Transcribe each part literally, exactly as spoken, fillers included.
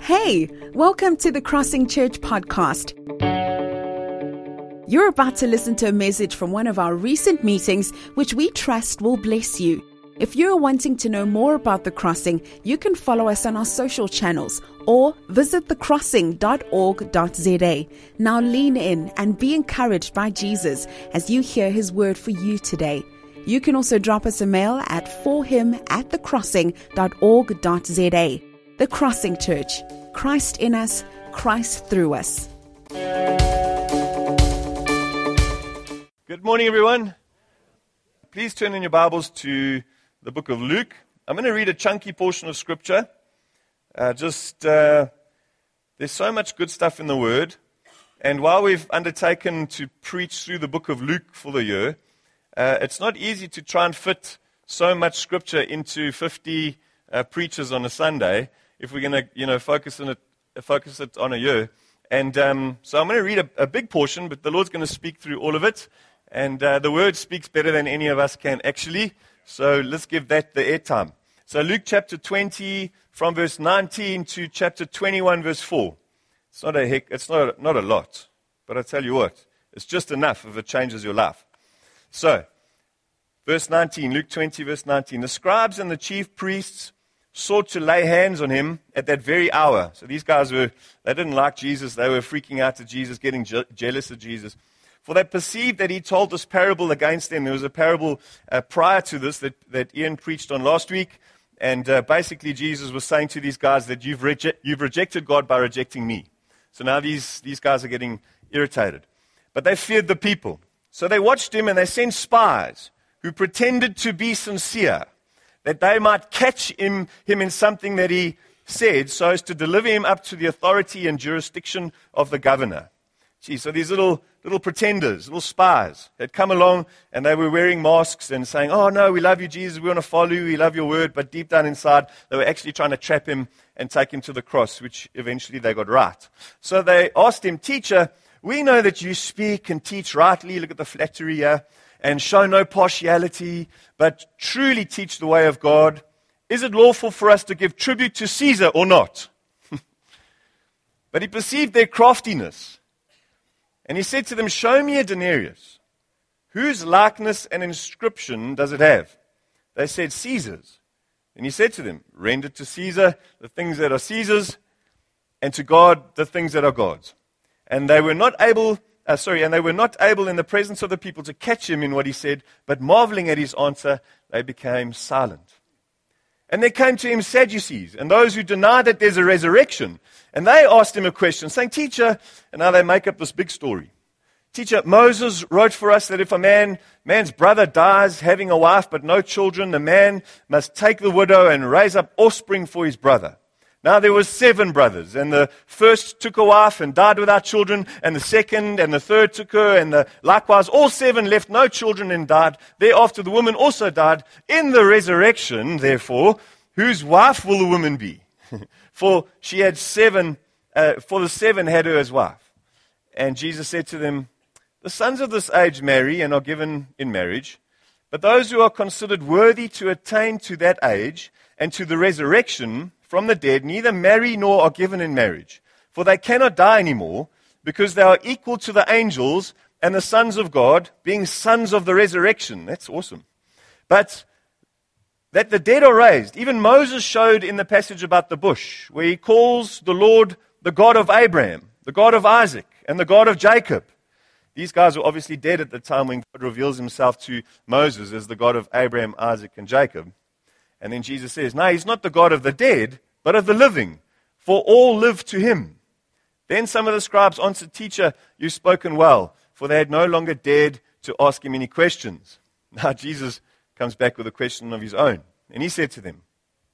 Hey, welcome to the Crossing Church podcast. You're about to listen to a message from one of our recent meetings, which we trust will bless you. If you're wanting to know more about The Crossing, you can follow us on our social channels or visit the crossing dot org dot z a. Now lean in and be encouraged by Jesus as you hear his word for you today. You can also drop us a mail at for him at the crossing dot org dot z a. The Crossing Church. Christ in us, Christ through us. Good morning, everyone. Please turn in your Bibles to the book of Luke. I'm going to read a chunky portion of Scripture. Uh, just, uh, there's so much good stuff in the Word. And while we've undertaken to preach through the book of Luke for the year, uh, it's not easy to try and fit so much Scripture into fifty uh, preachers on a Sunday if we're going to, you know, focus on it, focus it on a year. And um, so I'm going to read a, a big portion, but the Lord's going to speak through all of it. And uh, the Word speaks better than any of us can actually. So let's give that the airtime. So Luke chapter twenty, from verse nineteen to chapter twenty-one, verse four. It's not a heck, it's not, not a lot. But I tell you what, it's just enough if it changes your life. So, verse nineteen, Luke twenty, verse nineteen. The scribes and the chief priests sought to lay hands on him at that very hour. So these guys were, they didn't like Jesus. They were freaking out at Jesus, getting je- jealous of Jesus. For they perceived that he told this parable against them. There was a parable uh, prior to this that, that Ian preached on last week. And uh, basically Jesus was saying to these guys that you've, reje- you've rejected God by rejecting me. So now these, these guys are getting irritated. But they feared the people. So they watched him and they sent spies who pretended to be sincere, that they might catch him, him in something that he said, so as to deliver him up to the authority and jurisdiction of the governor. Gee, so these little little pretenders, little spies, had come along and they were wearing masks and saying, oh no, we love you, Jesus, we want to follow you, we love your word. But deep down inside, they were actually trying to trap him and take him to the cross, which eventually they got right. So they asked him, teacher, we know that you speak and teach rightly, look at the flattery here, and show no partiality, but truly teach the way of God. Is it lawful for us to give tribute to Caesar or not? But he perceived their craftiness. And he said to them, show me a denarius. Whose likeness and inscription does it have? They said, Caesar's. And he said to them, render to Caesar the things that are Caesar's, and to God the things that are God's. And they were not able, uh, sorry, and they were not able in the presence of the people to catch him in what he said, but marveling at his answer, they became silent. And there came to him Sadducees, and those who denied that there's a resurrection. And they asked him a question, saying, teacher, and now they make up this big story. Teacher, Moses wrote for us that if a man, man's brother dies having a wife but no children, the man must take the widow and raise up offspring for his brother. Now there were seven brothers, and the first took a wife and died without children, and the second and the third took her, and the, likewise all seven left no children and died. Thereafter the woman also died. In the resurrection, therefore, whose wife will the woman be? For she had seven, uh, for the seven had her as wife. And Jesus said to them, the sons of this age marry and are given in marriage, but those who are considered worthy to attain to that age and to the resurrection from the dead neither marry nor are given in marriage, for they cannot die anymore, because they are equal to the angels and the sons of God, being sons of the resurrection. That's awesome. But that the dead are raised. Even Moses showed in the passage about the bush, where he calls the Lord the God of Abraham, the God of Isaac, and the God of Jacob. These guys were obviously dead at the time when God reveals himself to Moses as the God of Abraham, Isaac, and Jacob. And then Jesus says, no, he's not the God of the dead, but of the living, for all live to him. Then some of the scribes answered, teacher, you've spoken well, for they had no longer dared to ask him any questions. Now Jesus comes back with a question of his own. And he said to them,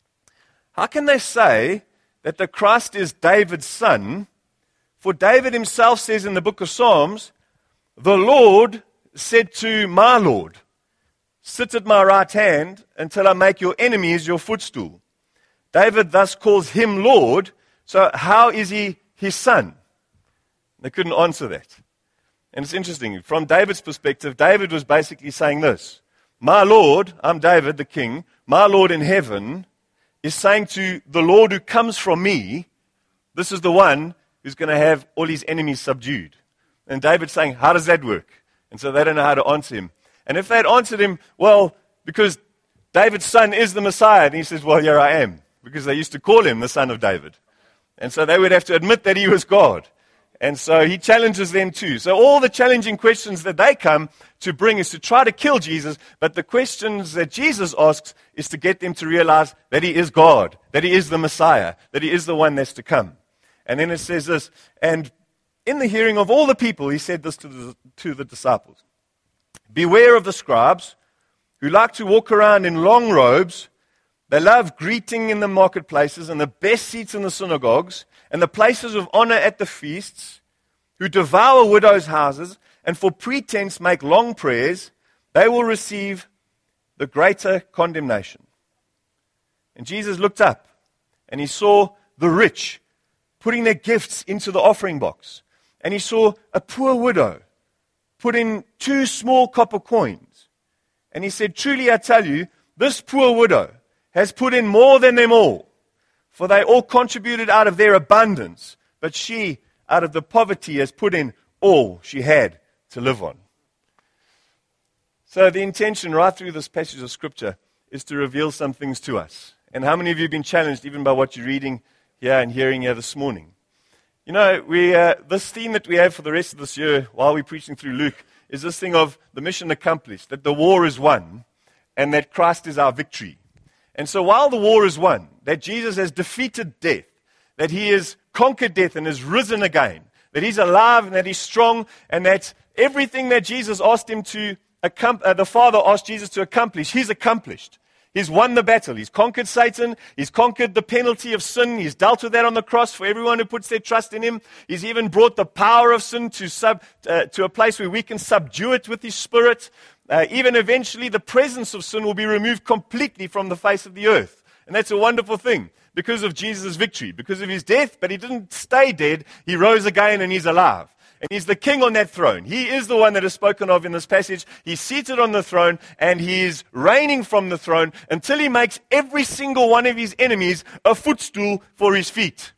how can they say that the Christ is David's son? For David himself says in the book of Psalms, the Lord said to my Lord, sit at my right hand until I make your enemies your footstool. David thus calls him Lord, so how is he his son? They couldn't answer that. And it's interesting, from David's perspective, David was basically saying this, my Lord, I'm David the king, my Lord in heaven is saying to the Lord who comes from me, this is the one who's going to have all his enemies subdued. And David's saying, how does that work? And so they don't know how to answer him. And if they'd answered him, well, because David's son is the Messiah, then he says, well, here I am. Because they used to call him the son of David. And so they would have to admit that he was God. And so he challenges them too. So all the challenging questions that they come to bring is to try to kill Jesus, but the questions that Jesus asks is to get them to realize that he is God, that he is the Messiah, that he is the one that's to come. And then it says this, and in the hearing of all the people, he said this to the, to the disciples, beware of the scribes who like to walk around in long robes. They love greeting in the marketplaces and the best seats in the synagogues and the places of honor at the feasts, who devour widows' houses and for pretense make long prayers. They will receive the greater condemnation. And Jesus looked up and he saw the rich putting their gifts into the offering box. And he saw a poor widow put in two small copper coins. And he said, truly I tell you, this poor widow has put in more than them all, for they all contributed out of their abundance, but she, out of the poverty, has put in all she had to live on. So the intention right through this passage of Scripture is to reveal some things to us. And how many of you have been challenged even by what you're reading here and hearing here this morning? You know, we uh, this theme that we have for the rest of this year while we're preaching through Luke is this thing of the mission accomplished, that the war is won and that Christ is our victory. And so while the war is won, that Jesus has defeated death, that he has conquered death and has risen again, that he's alive and that he's strong, and that everything that Jesus asked him to, uh, the Father asked Jesus to accomplish, he's accomplished. He's won the battle. He's conquered Satan. He's conquered the penalty of sin. He's dealt with that on the cross for everyone who puts their trust in him. He's even brought the power of sin to, sub, uh, to a place where we can subdue it with his Spirit. Uh, even eventually, the presence of sin will be removed completely from the face of the earth. And that's a wonderful thing because of Jesus' victory, because of his death, but he didn't stay dead. He rose again and he's alive. And he's the king on that throne. He is the one that is spoken of in this passage. He's seated on the throne and he is reigning from the throne until he makes every single one of his enemies a footstool for his feet.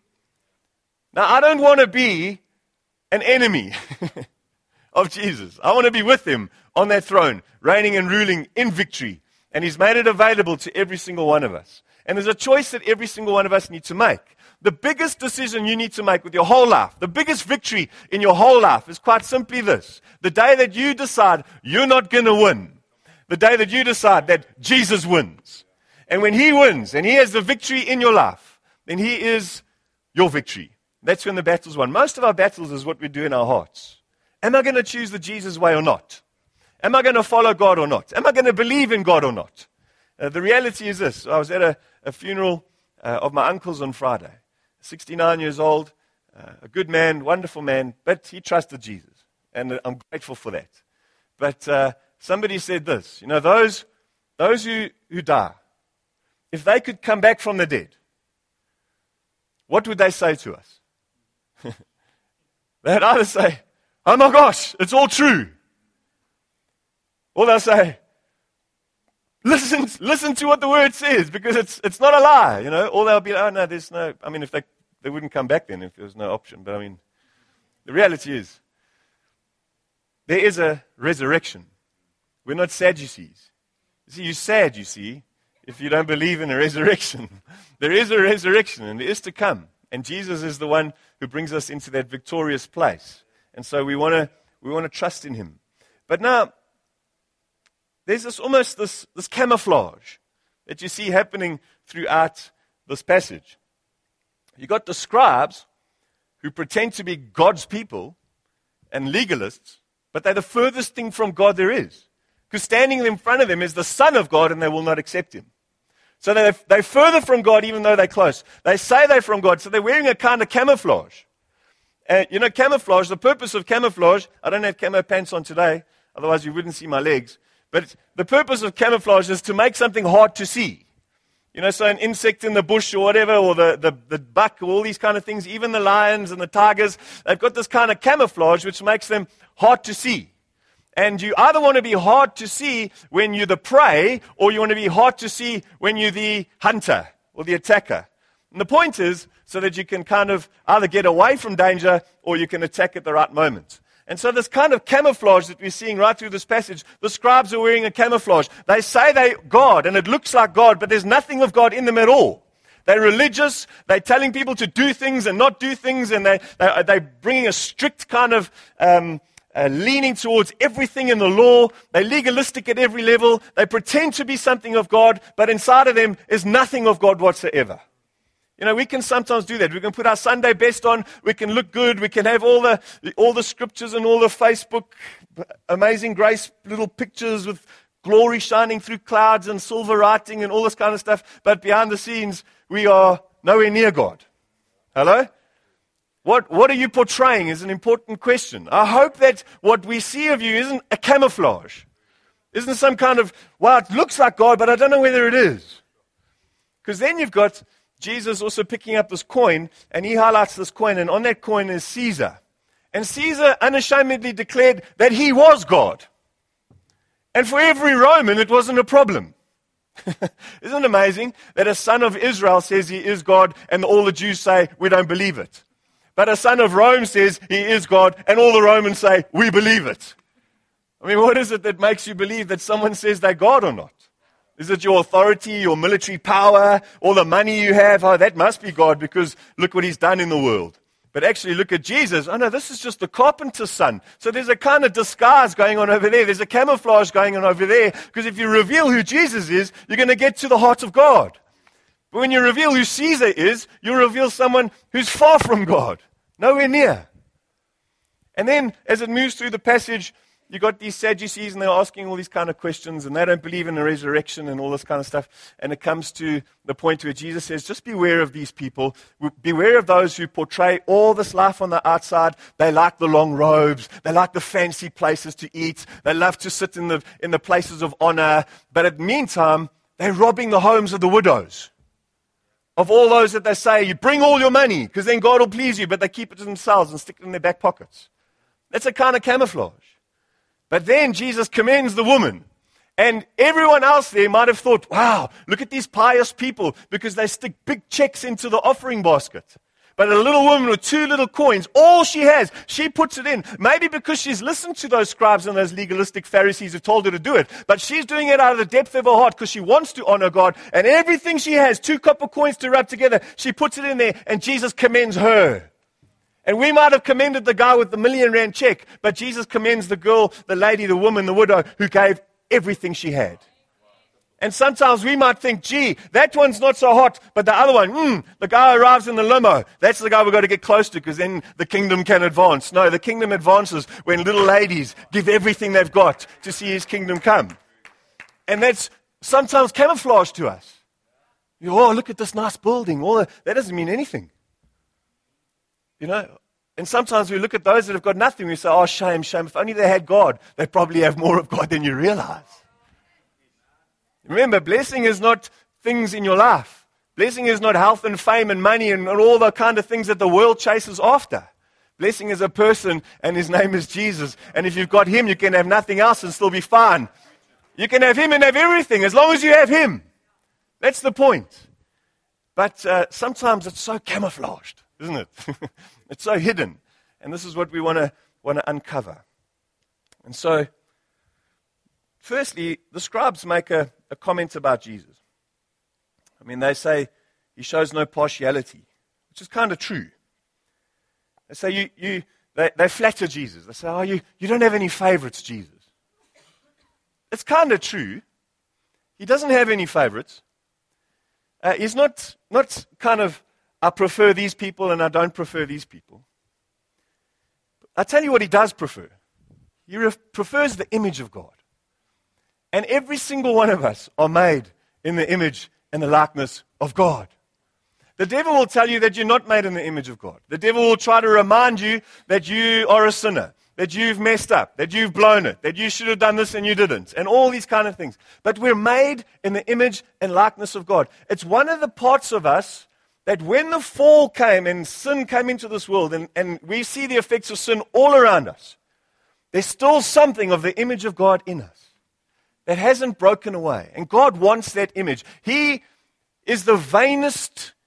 Now, I don't want to be an enemy of Jesus. I want to be with him on that throne, reigning and ruling in victory. And he's made it available to every single one of us. And there's a choice that every single one of us need to make. The biggest decision you need to make with your whole life, the biggest victory in your whole life is quite simply this. The day that you decide you're not going to win. The day that you decide that Jesus wins. And when he wins and he has the victory in your life, then he is your victory. That's when the battle's won. Most of our battles is what we do in our hearts. Am I going to choose the Jesus way or not? Am I going to follow God or not? Am I going to believe in God or not? Uh, the reality is this. I was at a, a funeral uh, of my uncle's on Friday. sixty-nine years old, uh, a good man, wonderful man, but he trusted Jesus. And I'm grateful for that. But uh, somebody said this, you know, those, those who, who die, if they could come back from the dead, what would they say to us? They'd either say, oh my gosh, it's all true. Or they'll say, listen, listen to what the word says, because it's it's not a lie, you know. Or they'll be, oh no, there's no, I mean, if they, they wouldn't come back then if there was no option. But I mean, the reality is, there is a resurrection. We're not Sadducees. You see, you're sad, you see, if you don't believe in a resurrection. There is a resurrection, and it is to come. And Jesus is the one who brings us into that victorious place. And so we want to we want to trust in him. But now, there's this almost this, this camouflage that you see happening throughout this passage. You got the scribes who pretend to be God's people and legalists, but they're the furthest thing from God there is. Because standing in front of them is the Son of God, and they will not accept him. So they're, they're further from God even though they're close. They say they're from God, so they're wearing a kind of camouflage. And you know, camouflage, the purpose of camouflage, I don't have camo pants on today, otherwise you wouldn't see my legs. But the purpose of camouflage is to make something hard to see. You know, so an insect in the bush or whatever, or the, the, the buck, or all these kind of things, even the lions and the tigers, they've got this kind of camouflage which makes them hard to see. And you either want to be hard to see when you're the prey, or you want to be hard to see when you're the hunter or the attacker. And the point is so that you can kind of either get away from danger or you can attack at the right moment. And so this kind of camouflage that we're seeing right through this passage, the scribes are wearing a camouflage. They say they're God, and it looks like God, but there's nothing of God in them at all. They're religious, they're telling people to do things and not do things, and they, they, they're bringing a strict kind of um, uh, leaning towards everything in the law. They're legalistic at every level. They pretend to be something of God, but inside of them is nothing of God whatsoever. You know, we can sometimes do that. We can put our Sunday best on. We can look good. We can have all the all the scriptures and all the Facebook Amazing Grace little pictures with glory shining through clouds and silver writing and all this kind of stuff. But behind the scenes, we are nowhere near God. Hello? What, what are you portraying is an important question. I hope that what we see of you isn't a camouflage. Isn't some kind of, well, it looks like God, but I don't know whether it is. Because then you've got Jesus also picking up this coin, and he highlights this coin, and on that coin is Caesar. And Caesar unashamedly declared that he was God. And for every Roman, it wasn't a problem. Isn't it amazing that a son of Israel says he is God, and all the Jews say, we don't believe it. But a son of Rome says he is God, and all the Romans say, we believe it. I mean, what is it that makes you believe that someone says they're God or not? Is it your authority, your military power, all the money you have? Oh, that must be God because look what he's done in the world. But actually look at Jesus. Oh no, this is just the carpenter's son. So there's a kind of disguise going on over there. There's a camouflage going on over there. Because if you reveal who Jesus is, you're going to get to the heart of God. But when you reveal who Caesar is, you reveal someone who's far from God. Nowhere near. And then as it moves through the passage, you got these Sadducees, and they're asking all these kind of questions, and they don't believe in the resurrection and all this kind of stuff. And it comes to the point where Jesus says, just beware of these people. Beware of those who portray all this life on the outside. They like the long robes. They like the fancy places to eat. They love to sit in the, in the places of honor. But at the meantime, they're robbing the homes of the widows. Of all those that they say, you bring all your money, because then God will please you, but they keep it to themselves and stick it in their back pockets. That's a kind of camouflage. But then Jesus commends the woman. And everyone else there might have thought, wow, look at these pious people because they stick big checks into the offering basket. But a little woman with two little coins, all she has, she puts it in. Maybe because she's listened to those scribes and those legalistic Pharisees who told her to do it. But she's doing it out of the depth of her heart because she wants to honor God. And everything she has, two copper coins to rub together, she puts it in there and Jesus commends her. And we might have commended the guy with the million rand check, but Jesus commends the girl, the lady, the woman, the widow, who gave everything she had. And sometimes we might think, gee, that one's not so hot, but the other one, hmm, the guy arrives in the limo. That's the guy we've got to get close to because then the kingdom can advance. No, the kingdom advances when little ladies give everything they've got to see his kingdom come. And that's sometimes camouflage to us. You know, oh, look at this nice building. Oh, that doesn't mean anything. You know, and sometimes we look at those that have got nothing. We say, oh, shame, shame. If only they had God, they probably have more of God than you realize. Remember, blessing is not things in your life. Blessing is not health and fame and money and, and all the kind of things that the world chases after. Blessing is a person, and his name is Jesus. And if you've got him, you can have nothing else and still be fine. You can have him and have everything as long as you have him. That's the point. But uh, sometimes it's so camouflaged, isn't it? It's so hidden. And this is what we want to want to uncover. And so, firstly, the scribes make a, a comment about Jesus. I mean, they say he shows no partiality, which is kind of true. They say you, you they, they flatter Jesus. They say, oh, you, you don't have any favorites, Jesus. It's kind of true. He doesn't have any favorites. Uh, he's not, not kind of, I prefer these people and I don't prefer these people. I tell you what he does prefer. He re- prefers the image of God. And every single one of us are made in the image and the likeness of God. The devil will tell you that you're not made in the image of God. The devil will try to remind you that you are a sinner, that you've messed up, that you've blown it, that you should have done this and you didn't, and all these kind of things. But we're made in the image and likeness of God. It's one of the parts of us that when the fall came and sin came into this world, and, and we see the effects of sin all around us, there's still something of the image of God in us that hasn't broken away. And God wants that image. He is the vainest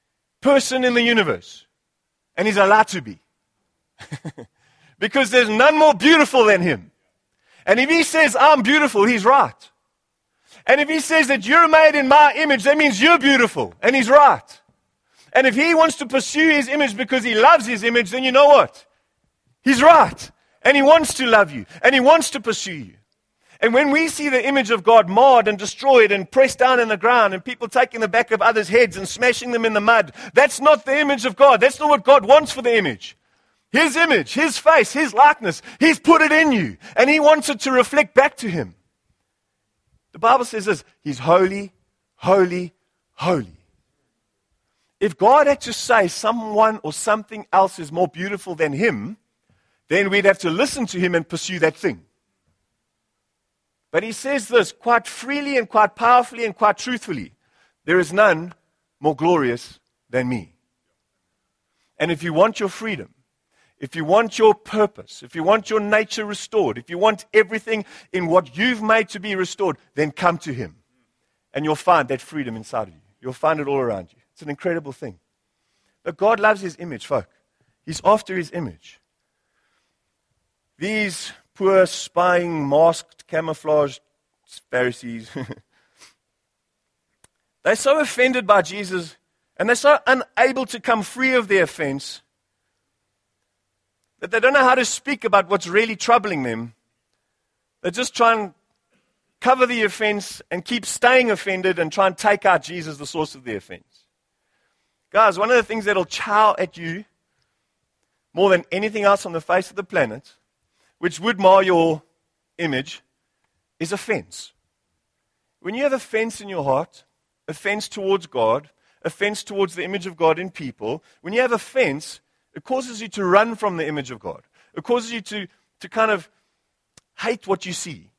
person in the universe. And he's allowed to be. Because there's none more beautiful than him. And if he says, I'm beautiful, he's right. And if he says that you're made in my image, that means you're beautiful. And he's right. And if he wants to pursue his image because he loves his image, then you know what? He's right. And he wants to love you. And he wants to pursue you. And when we see the image of God marred and destroyed and pressed down in the ground and people taking the back of others' heads and smashing them in the mud, that's not the image of God. That's not what God wants for the image. His image, His face, His likeness, He's put it in you. And He wants it to reflect back to Him. The Bible says this, He's holy, holy, holy. If God had to say someone or something else is more beautiful than Him, then we'd have to listen to Him and pursue that thing. But He says this quite freely and quite powerfully and quite truthfully. There is none more glorious than me. And if you want your freedom, if you want your purpose, if you want your nature restored, if you want everything in what you've made to be restored, then come to Him. And you'll find that freedom inside of you. You'll find it all around you. It's an incredible thing. But God loves His image, folk. He's after His image. These poor, spying, masked, camouflaged Pharisees, they're so offended by Jesus, and they're so unable to come free of their offense, that they don't know how to speak about what's really troubling them. They just try and cover the offense and keep staying offended and try and take out Jesus, the source of the offense. Guys, one of the things that'll chow at you more than anything else on the face of the planet, which would mar your image, is offense. When you have offense in your heart, offense towards God, offense towards the image of God in people, when you have offense, it causes you to run from the image of God. It causes you to, to kind of hate what you see.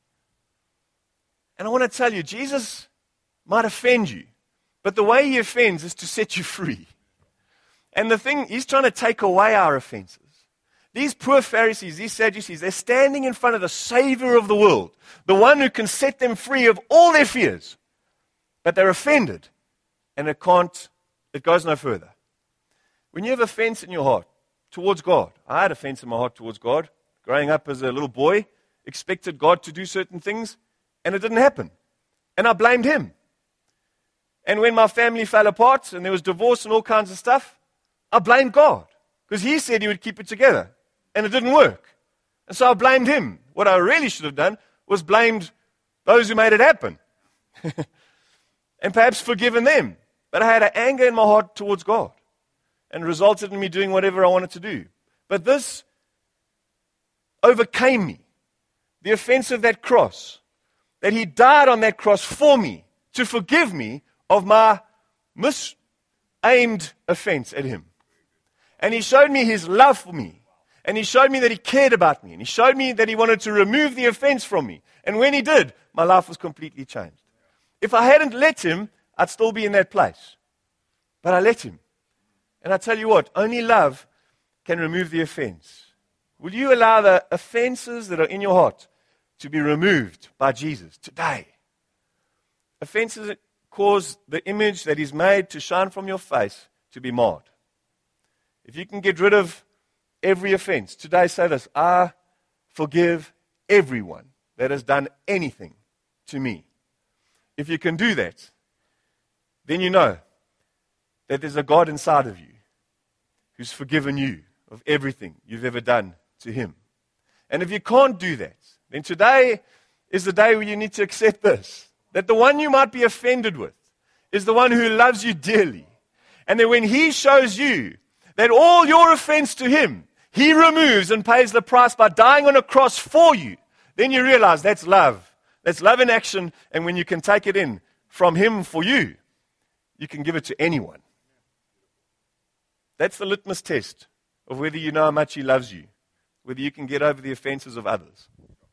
And I want to tell you, Jesus might offend you, but the way He offends is to set you free. And the thing, He's trying to take away our offenses. These poor Pharisees, these Sadducees, they're standing in front of the Savior of the world, the one who can set them free of all their fears. But they're offended, and it can't, it goes no further. When you have offense in your heart towards God, I had offense in my heart towards God. Growing up as a little boy, expected God to do certain things, and it didn't happen. And I blamed Him. And when my family fell apart, and there was divorce and all kinds of stuff, I blamed God, because He said He would keep it together, and it didn't work. And so I blamed Him. What I really should have done was blamed those who made it happen, and perhaps forgiven them. But I had an anger in my heart towards God, and resulted in me doing whatever I wanted to do. But this overcame me. The offense of that cross. That He died on that cross for me, to forgive me of my misaimed offense at Him. And He showed me His love for me. And He showed me that He cared about me. And He showed me that He wanted to remove the offense from me. And when He did, my life was completely changed. If I hadn't let Him, I'd still be in that place. But I let Him. And I tell you what, only love can remove the offense. Will you allow the offenses that are in your heart to be removed by Jesus today? Offenses that cause the image that He's made to shine from your face to be marred. If you can get rid of every offense, today say this, I forgive everyone that has done anything to me. If you can do that, then you know that there's a God inside of you who's forgiven you of everything you've ever done to Him. And if you can't do that, then today is the day where you need to accept this, that the one you might be offended with is the one who loves you dearly. And that when He shows you that all your offense to Him, He removes and pays the price by dying on a cross for you, then you realize that's love. That's love in action, and when you can take it in from Him for you, you can give it to anyone. That's the litmus test of whether you know how much He loves you, whether you can get over the offenses of others.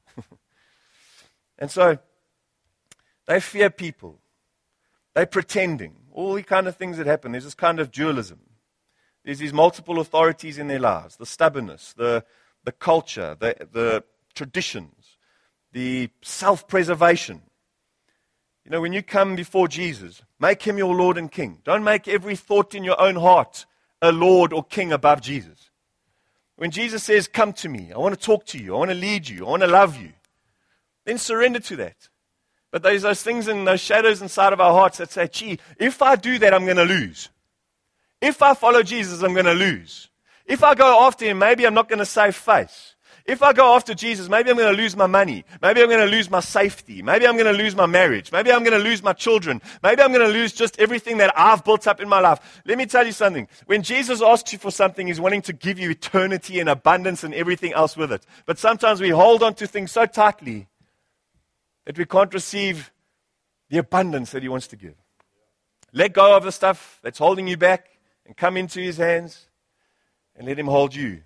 And so, they fear people. They're pretending. All the kind of things that happen. There's this kind of dualism. There's these multiple authorities in their lives. The stubbornness, the, the culture, the, the traditions, the self-preservation. You know, when you come before Jesus, make him your Lord and King. Don't make every thought in your own heart a Lord or King above Jesus. When Jesus says, come to me, I want to talk to you, I want to lead you, I want to love you, then surrender to that. But there's those things and those shadows inside of our hearts that say, gee, if I do that, I'm going to lose. If I follow Jesus, I'm going to lose. If I go after him, maybe I'm not going to save face. If I go after Jesus, maybe I'm going to lose my money. Maybe I'm going to lose my safety. Maybe I'm going to lose my marriage. Maybe I'm going to lose my children. Maybe I'm going to lose just everything that I've built up in my life. Let me tell you something. When Jesus asks you for something, he's wanting to give you eternity and abundance and everything else with it. But sometimes we hold on to things so tightly that we can't receive the abundance that he wants to give. Let go of the stuff that's holding you back and come into his hands and let him hold you.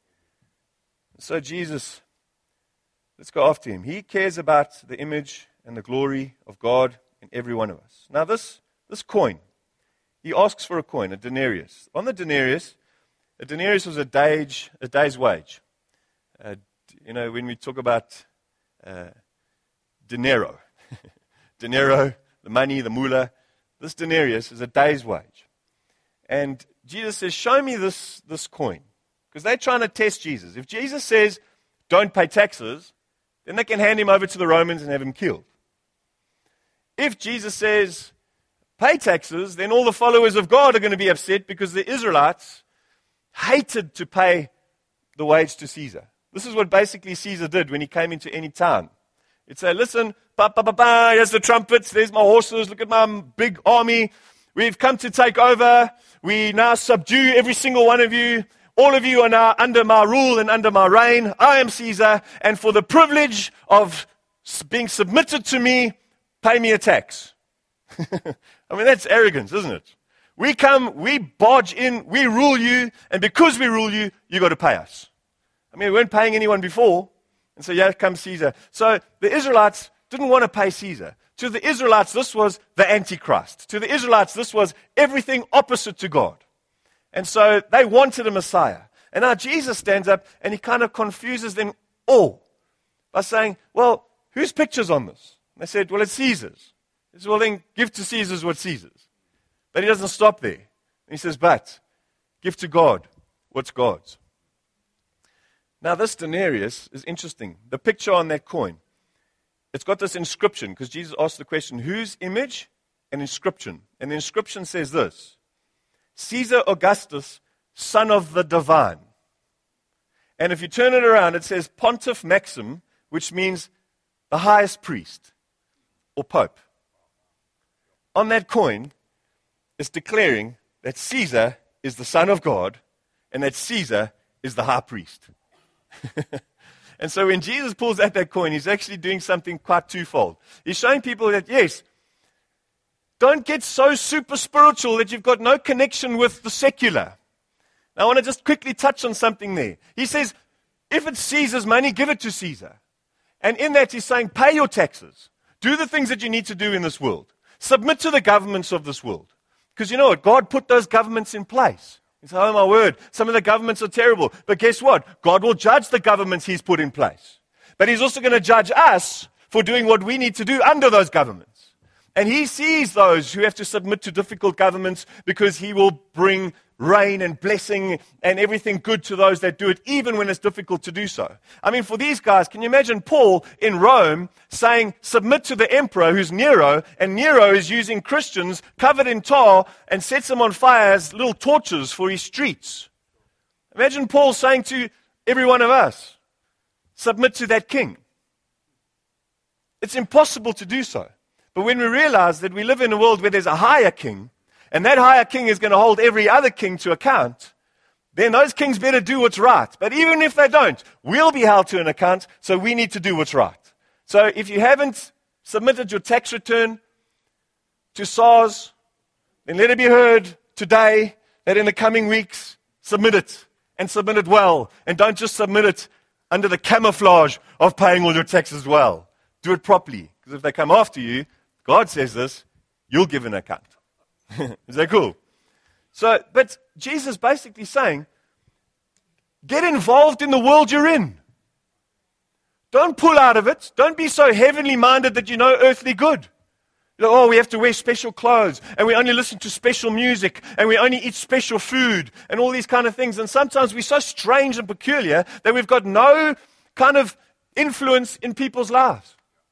So Jesus, let's go after him. He cares about the image and the glory of God in every one of us. Now this, this coin, he asks for a coin, a denarius. On the denarius, a denarius was a day's, a day's wage. Uh, you know, when we talk about uh, dinero, dinero, the money, the moolah, this denarius is a day's wage. And Jesus says, show me this, this coin. Because they're trying to test Jesus. If Jesus says, don't pay taxes, then they can hand him over to the Romans and have him killed. If Jesus says, pay taxes, then all the followers of God are going to be upset because the Israelites hated to pay the wage to Caesar. This is what basically Caesar did when he came into any town. He'd say, listen, pa pa pa pa, here's the trumpets, there's my horses, look at my big army. We've come to take over. We now subdue every single one of you. All of you are now under my rule and under my reign. I am Caesar, and for the privilege of being submitted to me, pay me a tax. I mean, that's arrogance, isn't it? We come, we barge in, we rule you, and because we rule you, you got to pay us. I mean, we weren't paying anyone before, and so here comes Caesar. So the Israelites didn't want to pay Caesar. To the Israelites, this was the Antichrist. To the Israelites, this was everything opposite to God. And so they wanted a Messiah. And now Jesus stands up and he kind of confuses them all by saying, well, whose picture's on this? And they said, well, it's Caesar's. He says, well, then give to Caesar's what Caesar's. But he doesn't stop there. And he says, but give to God what's God's. Now this denarius is interesting. The picture on that coin, it's got this inscription because Jesus asked the question, whose image and inscription? And the inscription says this, Caesar Augustus, son of the divine. And if you turn it around, it says Pontiff Maxim, which means the highest priest or pope. On that coin, it's declaring that Caesar is the son of God and that Caesar is the high priest. And so when Jesus pulls out that coin, he's actually doing something quite twofold. He's showing people that, yes, don't get so super spiritual that you've got no connection with the secular. Now, I want to just quickly touch on something there. He says, if it's Caesar's money, give it to Caesar. And in that, he's saying, pay your taxes. Do the things that you need to do in this world. Submit to the governments of this world. Because you know what? God put those governments in place. He said, oh my word, some of the governments are terrible. But guess what? God will judge the governments he's put in place. But he's also going to judge us for doing what we need to do under those governments. And he sees those who have to submit to difficult governments because he will bring rain and blessing and everything good to those that do it, even when it's difficult to do so. I mean, for these guys, can you imagine Paul in Rome saying, submit to the emperor who's Nero, and Nero is using Christians covered in tar and sets them on fire as little torches for his streets. Imagine Paul saying to every one of us, submit to that king. It's impossible to do so. But when we realize that we live in a world where there's a higher king, and that higher king is going to hold every other king to account, then those kings better do what's right. But even if they don't, we'll be held to an account, so we need to do what's right. So if you haven't submitted your tax return to SARS, then let it be heard today that in the coming weeks, submit it, and submit it well. And don't just submit it under the camouflage of paying all your taxes well. Do it properly, because if they come after you, God says this, you'll give an account. Is that cool? So, but Jesus is basically saying, get involved in the world you're in. Don't pull out of it. Don't be so heavenly minded that you know earthly good. Oh, we have to wear special clothes, and we only listen to special music, and we only eat special food, and all these kind of things. And sometimes we're so strange and peculiar that we've got no kind of influence in people's lives.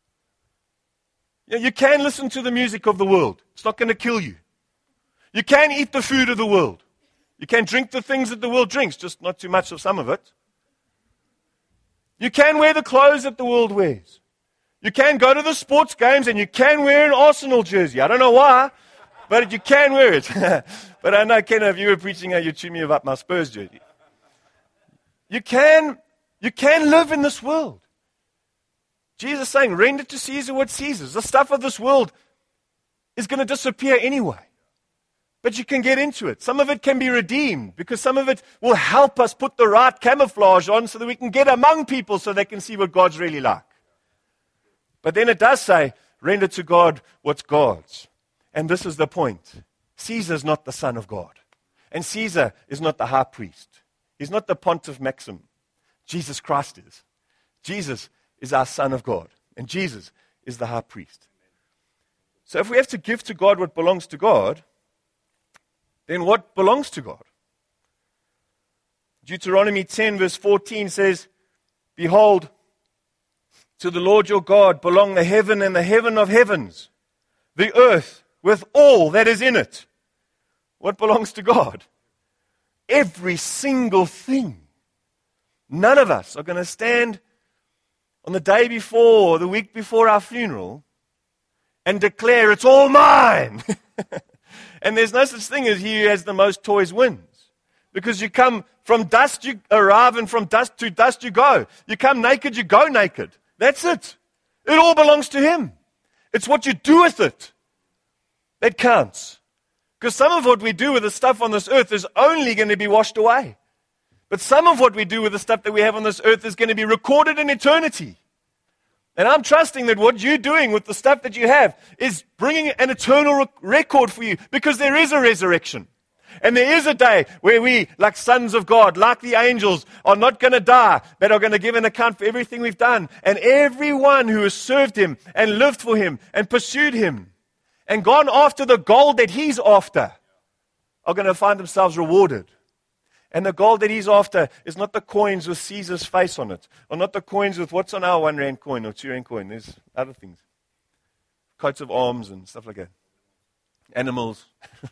You can listen to the music of the world. It's not going to kill you. You can eat the food of the world. You can drink the things that the world drinks, just not too much of some of it. You can wear the clothes that the world wears. You can go to the sports games and you can wear an Arsenal jersey. I don't know why, but you can wear it. But I know, Ken, if you were preaching how you chew me about my Spurs jersey. You can, you can live in this world. Jesus is saying, render to Caesar what Caesar's. The stuff of this world is going to disappear anyway. But you can get into it. Some of it can be redeemed because some of it will help us put the right camouflage on so that we can get among people so they can see what God's really like. But then it does say, render to God what's God's. And this is the point. Caesar's not the Son of God. And Caesar is not the high priest. He's not the Pontiff Maxim. Jesus Christ is. Jesus is our Son of God. And Jesus is the high priest. So if we have to give to God what belongs to God, then what belongs to God? Deuteronomy ten verse fourteen says, behold, to the Lord your God belong the heaven and the heaven of heavens, the earth with all that is in it. What belongs to God? Every single thing. None of us are going to stand on the day before or the week before our funeral and declare it's all mine. And there's no such thing as he who has the most toys wins. Because you come from dust, you arrive, and from dust to dust you go. You come naked, you go naked. That's it. It all belongs to him. It's what you do with it that counts. Because some of what we do with the stuff on this earth is only going to be washed away. But some of what we do with the stuff that we have on this earth is going to be recorded in eternity. And I'm trusting that what you're doing with the stuff that you have is bringing an eternal rec- record for you, because there is a resurrection. And there is a day where we, like sons of God, like the angels, are not going to die, but are going to give an account for everything we've done. And everyone who has served him and lived for him and pursued him and gone after the gold that he's after are going to find themselves rewarded. And the gold that he's after is not the coins with Caesar's face on it, or not the coins with what's on our one rand coin or two rand coin. There's other things. Coats of arms and stuff like that. Animals.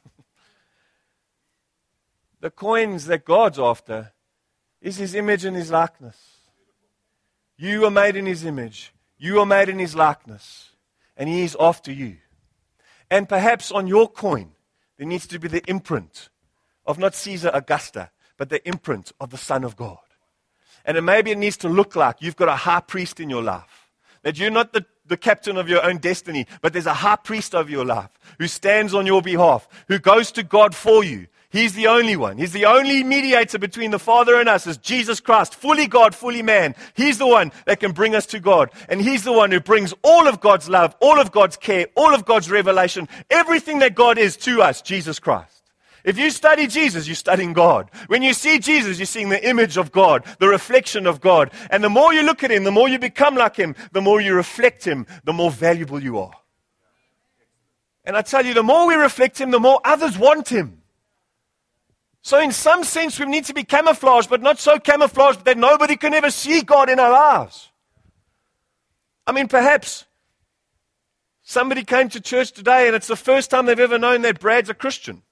The coins that God's after is his image and his likeness. You are made in his image. You are made in his likeness. And he is after you. And perhaps on your coin, there needs to be the imprint of not Caesar Augusta, but the imprint of the Son of God. And it maybe it needs to look like you've got a high priest in your life. That you're not the, the captain of your own destiny, but there's a high priest of your life who stands on your behalf, who goes to God for you. He's the only one. He's the only mediator between the Father and us, is Jesus Christ, fully God, fully man. He's the one that can bring us to God. And he's the one who brings all of God's love, all of God's care, all of God's revelation, everything that God is to us, Jesus Christ. If you study Jesus, you're studying God. When you see Jesus, you're seeing the image of God, the reflection of God. And the more you look at him, the more you become like him, the more you reflect him, the more valuable you are. And I tell you, the more we reflect him, the more others want him. So in some sense, we need to be camouflaged, but not so camouflaged that nobody can ever see God in our lives. I mean, perhaps somebody came to church today and it's the first time they've ever known that Brad's a Christian.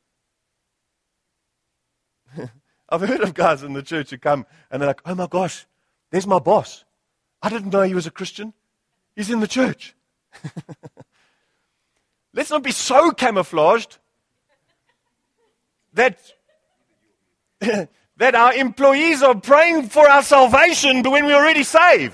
I've heard of guys in the church who come and they're like, oh my gosh, there's my boss. I didn't know he was a Christian. He's in the church. Let's not be so camouflaged that that our employees are praying for our salvation, but when we're already saved.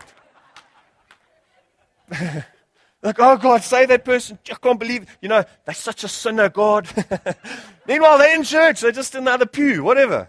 Like, oh God, save that person. I can't believe, you know, they're such a sinner, God. Meanwhile, they're in church. They're just in the other pew, whatever.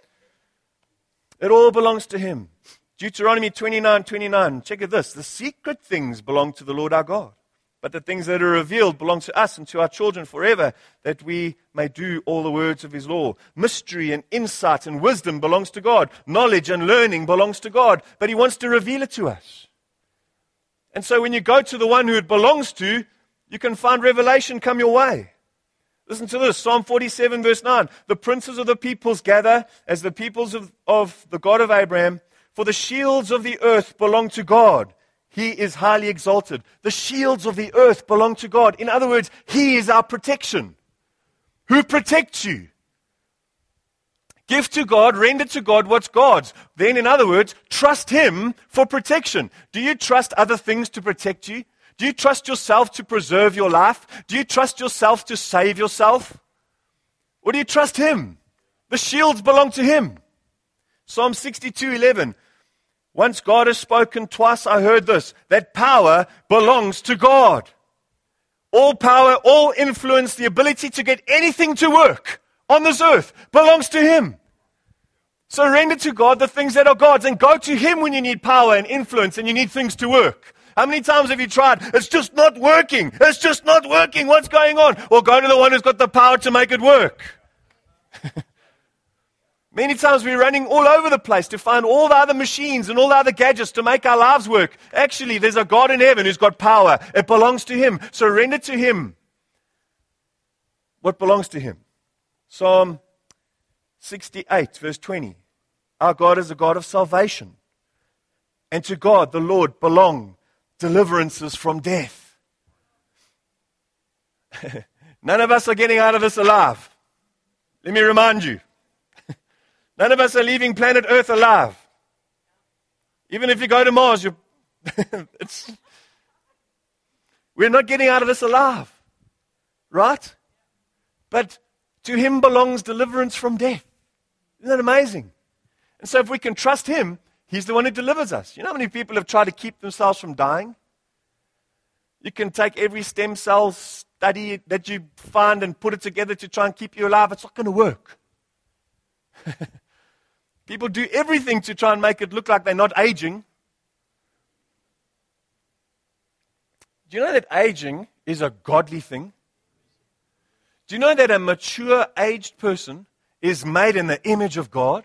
It all belongs to him. Deuteronomy twenty-nine twenty-nine. Check out this. The secret things belong to the Lord our God, but the things that are revealed belong to us and to our children forever, that we may do all the words of his law. Mystery and insight and wisdom belongs to God. Knowledge and learning belongs to God, but he wants to reveal it to us. And so when you go to the one who it belongs to, You can find revelation come your way. Listen to this, Psalm forty-seven verse nine. The princes of the peoples gather as the peoples of, of the God of Abraham, for the shields of the earth belong to God. He is highly exalted. The shields of the earth belong to God. In other words, He is our protection. Who protects you? Give to God, render to God what's God's. Then, in other words, trust Him for protection. Do you trust other things to protect you? Do you trust yourself to preserve your life? Do you trust yourself to save yourself? Or do you trust Him? The shields belong to Him. Psalm sixty-two eleven. Once God has spoken, twice I heard this, that power belongs to God. All power, all influence, the ability to get anything to work on this earth belongs to Him. Surrender to God the things that are God's and go to Him when you need power and influence and you need things to work. How many times have you tried? It's just not working. It's just not working. What's going on? Or go to the one who's got the power to make it work. Many times we're running all over the place to find all the other machines and all the other gadgets to make our lives work. Actually, there's a God in heaven who's got power. It belongs to Him. Surrender to Him what belongs to Him. Psalm sixty-eight, verse twenty. Our God is a God of salvation. And to God, the Lord, belong deliverances from death. None of us are getting out of this alive. Let me remind you. None of us are leaving planet Earth alive. Even if you go to Mars, you're it's, we're not getting out of this alive. Right? But to Him belongs deliverance from death. Isn't that amazing? And so if we can trust Him, He's the one who delivers us. You know how many people have tried to keep themselves from dying? You can take every stem cell study that you find and put it together to try and keep you alive. It's not going to work. People do everything to try and make it look like they're not aging. Do you know that aging is a godly thing? Do you know that a mature, aged person is made in the image of God?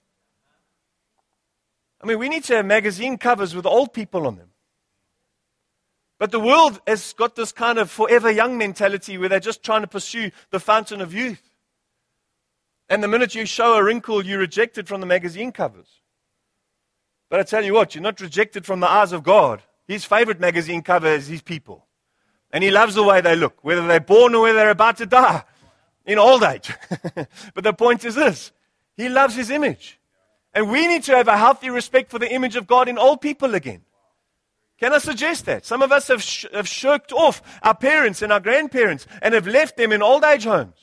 I mean, we need to have magazine covers with old people on them. But the world has got this kind of forever young mentality where they're just trying to pursue the fountain of youth. And the minute you show a wrinkle, you're rejected from the magazine covers. But I tell you what, you're not rejected from the eyes of God. His favorite magazine cover is His people. And He loves the way they look, whether they're born or whether they're about to die in old age. But the point is this, He loves His image. And we need to have a healthy respect for the image of God in old people again. Can I suggest that? Some of us have, sh- have shirked off our parents and our grandparents and have left them in old age homes.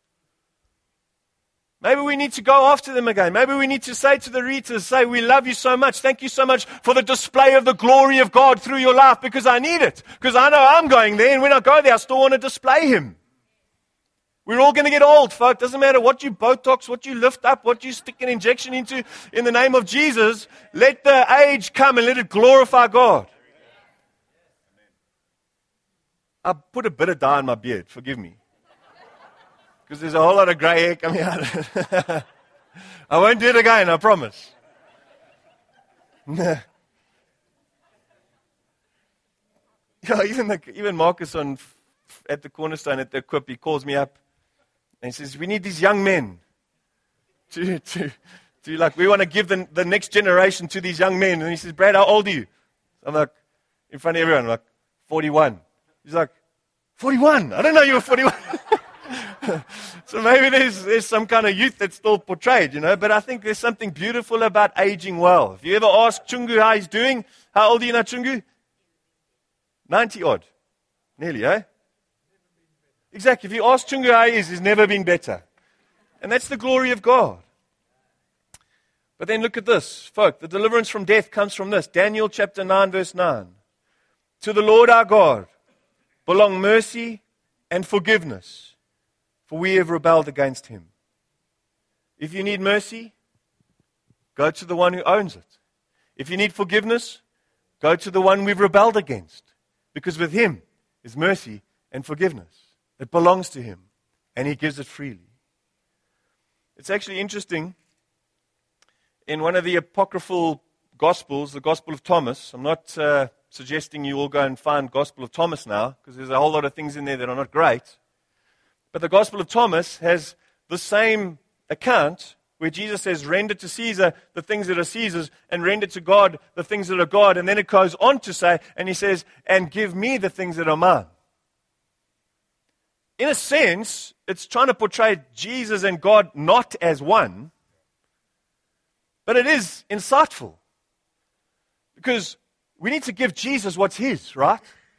Maybe we need to go after them again. Maybe we need to say to the Ritas, say, we love you so much. Thank you so much for the display of the glory of God through your life, because I need it. Because I know I'm going there, and when I go there, I still want to display Him. We're all going to get old, folk. Doesn't matter what you Botox, what you lift up, what you stick an injection into. In the name of Jesus, let the age come and let it glorify God. I put a bit of dye in my beard. Forgive me. Because there's a whole lot of grey hair coming out. I won't do it again, I promise. Yeah, even the, even Marcus on at the Cornerstone at the Equip, he calls me up and he says, we need these young men to to to like we want to give the the next generation to these young men. And he says, Brad, how old are you? I'm like, in front of everyone, I'm like, forty-one. He's like, forty-one? I don't know you were forty-one. So maybe there's there's some kind of youth that's still portrayed, you know. But I think there's something beautiful about aging well. If you ever ask Chungu how he's doing, how old are you now, Chungu? ninety odd. Nearly, eh? Exactly. If you ask Chungu how he is, he's never been better. And that's the glory of God. But then look at this, folk. The deliverance from death comes from this. Daniel chapter nine, verse nine. To the Lord our God belong mercy and forgiveness, for we have rebelled against Him. If you need mercy, go to the one who owns it. If you need forgiveness, go to the one we've rebelled against. Because with Him is mercy and forgiveness. It belongs to Him, and He gives it freely. It's actually interesting. In one of the apocryphal Gospels, the Gospel of Thomas, I'm not uh, suggesting you all go and find Gospel of Thomas now, because there's a whole lot of things in there that are not great. But the Gospel of Thomas has the same account where Jesus says, render to Caesar the things that are Caesar's, and render to God the things that are God. And then it goes on to say, and he says, and give me the things that are mine. In a sense, it's trying to portray Jesus and God not as one, but it is insightful. Because we need to give Jesus what's his, right?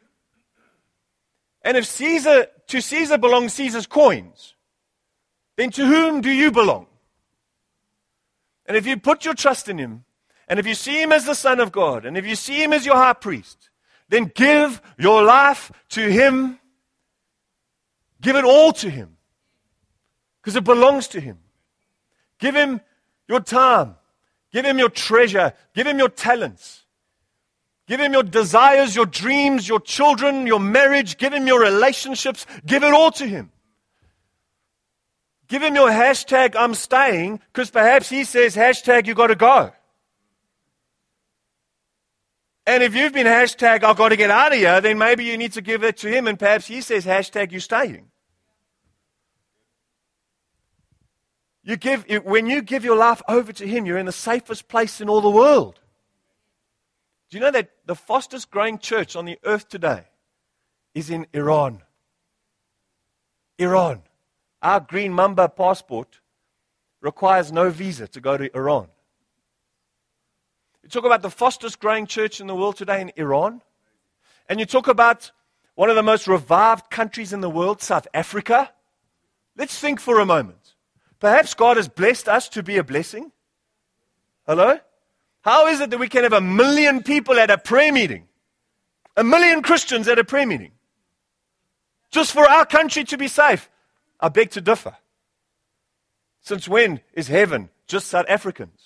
And if Caesar, to Caesar belong Caesar's coins, then to whom do you belong? And if you put your trust in him, and if you see him as the Son of God, and if you see him as your high priest, then give your life to him. Give it all to him. Because it belongs to him. Give him your time. Give him your treasure. Give him your talents. Give him your desires, your dreams, your children, your marriage. Give him your relationships. Give it all to him. Give him your hashtag, I'm staying, because perhaps he says, hashtag, you got to go. And if you've been hashtag, I've got to get out of here, then maybe you need to give it to him, and perhaps he says, hashtag, you're staying. You give, when you give your life over to him, you're in the safest place in all the world. Do you know that the fastest growing church on the earth today is in Iran? Iran. Our green Mamba passport requires no visa to go to Iran. You talk about the fastest growing church in the world today in Iran, and you talk about one of the most revived countries in the world, South Africa. Let's think for a moment. Perhaps God has blessed us to be a blessing. Hello? How is it that we can have a million people at a prayer meeting? A million Christians at a prayer meeting? Just for our country to be safe? I beg to differ. Since when is heaven just South Africans?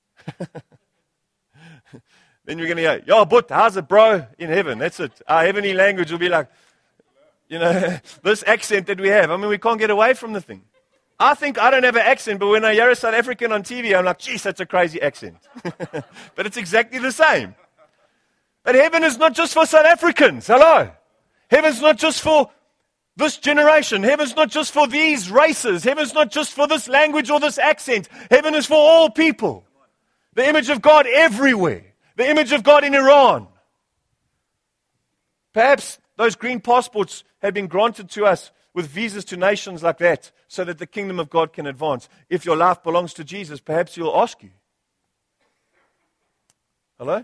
Then you're going to go, yo, but how's it, bro, in heaven? That's it. Our heavenly language will be like, you know, this accent that we have. I mean, we can't get away from the thing. I think I don't have an accent, but when I hear a South African on T V, I'm like, geez, that's a crazy accent. But it's exactly the same. But heaven is not just for South Africans. Hello. Heaven's not just for this generation. Heaven's not just for these races. Heaven's not just for this language or this accent. Heaven is for all people. The image of God everywhere. The image of God in Iran. Perhaps those green passports have been granted to us with visas to nations like that so that the kingdom of God can advance. If your life belongs to Jesus, perhaps he'll ask you. Hello?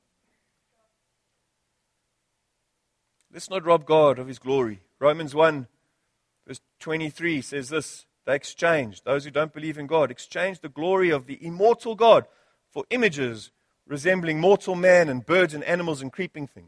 Let's not rob God of his glory. Romans one, verse twenty-three says this, they exchanged, those who don't believe in God, exchanged the glory of the immortal God for images resembling mortal man and birds and animals and creeping things.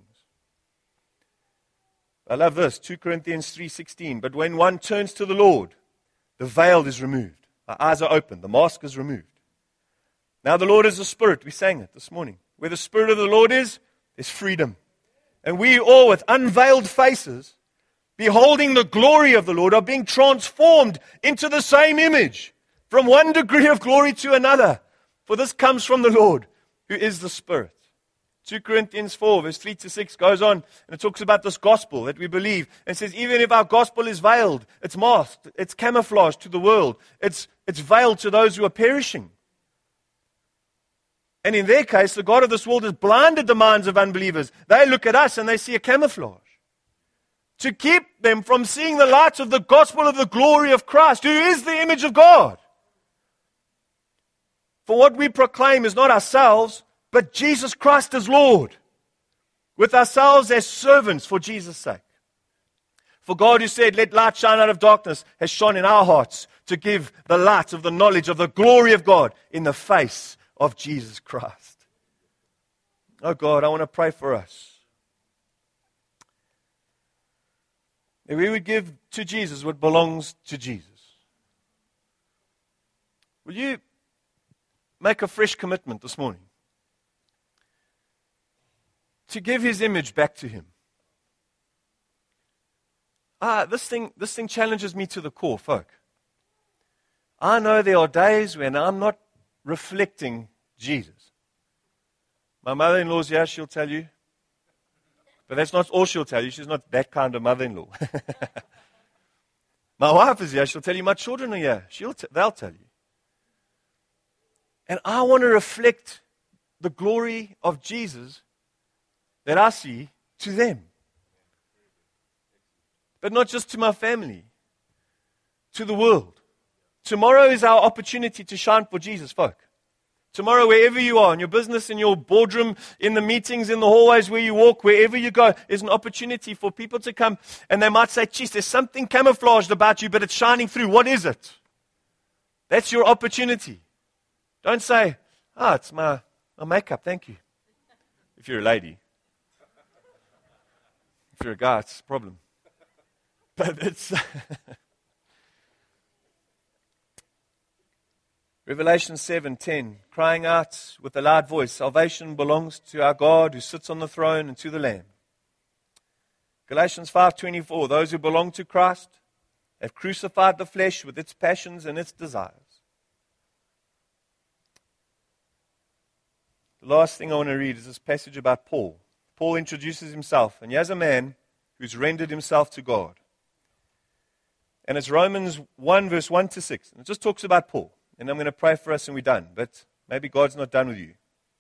I love this, Second Corinthians three sixteen, but when one turns to the Lord, the veil is removed. Our eyes are opened, the mask is removed. Now the Lord is the Spirit, we sang it this morning. Where the Spirit of the Lord is, there's freedom. And we all with unveiled faces, beholding the glory of the Lord, are being transformed into the same image, from one degree of glory to another. For this comes from the Lord, who is the Spirit. Second Corinthians four, verse three to six goes on, and it talks about this gospel that we believe. And says, even if our gospel is veiled, it's masked, it's camouflaged to the world, it's, it's veiled to those who are perishing. And in their case, the God of this world has blinded the minds of unbelievers. They look at us and they see a camouflage. To keep them from seeing the light of the gospel of the glory of Christ, who is the image of God. For what we proclaim is not ourselves, but Jesus Christ as Lord, with ourselves as servants for Jesus' sake. For God who said, let light shine out of darkness, has shone in our hearts to give the light of the knowledge of the glory of God in the face of Jesus Christ. Oh God, I want to pray for us. That we would give to Jesus what belongs to Jesus. Will you make a fresh commitment this morning to give his image back to him? Ah, this thing, this thing challenges me to the core, folk. I know there are days when I'm not reflecting Jesus. My mother-in-law's here, she'll tell you. But that's not all she'll tell you. She's not that kind of mother-in-law. My wife is here. She'll tell you my children are here. She'll t- they'll tell you. And I want to reflect the glory of Jesus that I see to them. But not just to my family, to the world. Tomorrow is our opportunity to shine for Jesus, folk. Tomorrow, wherever you are, in your business, in your boardroom, in the meetings, in the hallways where you walk, wherever you go, is an opportunity for people to come and they might say, geez, there's something camouflaged about you, but it's shining through. What is it? That's your opportunity. Don't say, ah, oh, it's my, my makeup, thank you. If you're a lady. If you're a guy, it's a problem. But it's... Revelation seven ten, crying out with a loud voice, salvation belongs to our God who sits on the throne and to the Lamb. Galatians five twenty-four, those who belong to Christ have crucified the flesh with its passions and its desires. The last thing I want to read is this passage about Paul. Paul introduces himself, and he has a man who's rendered himself to God. And it's Romans one, verse one to six. And it just talks about Paul. And I'm going to pray for us and we're done. But maybe God's not done with you.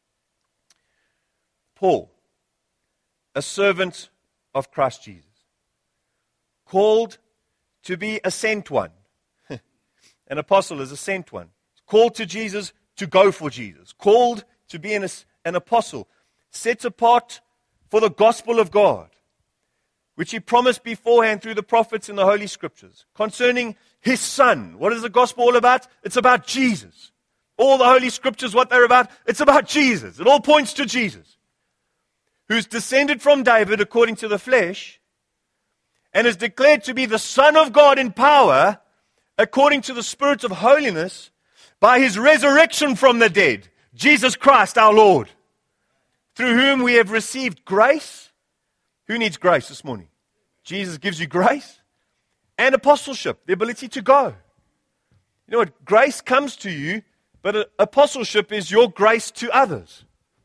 Paul, a servant of Christ Jesus, called to be a sent one. An apostle is a sent one. Called to Jesus to go for Jesus. Called to be an, an apostle. Set apart for the gospel of God, which he promised beforehand through the prophets in the Holy Scriptures, concerning his Son. What is the gospel all about? It's about Jesus. All the Holy Scriptures, what they're about, it's about Jesus. It all points to Jesus, who's descended from David according to the flesh, and is declared to be the Son of God in power, according to the Spirit of holiness, by his resurrection from the dead, Jesus Christ our Lord, through whom we have received grace. Who needs grace this morning? Jesus gives you grace and apostleship, the ability to go. You know what? Grace comes to you, but apostleship is your grace to others.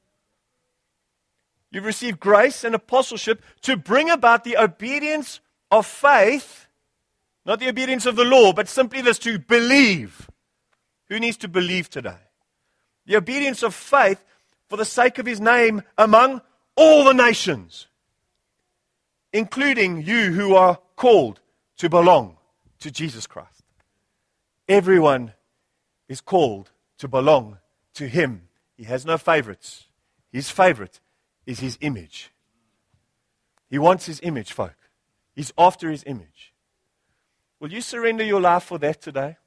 You've received grace and apostleship to bring about the obedience of faith, not the obedience of the law, but simply this, to believe. Who needs to believe today? The obedience of faith for the sake of his name among all the nations, including you who are called to belong to Jesus Christ. Everyone is called to belong to him. He has no favorites. His favorite is his image. He wants his image, folk. He's after his image. Will you surrender your life for that today?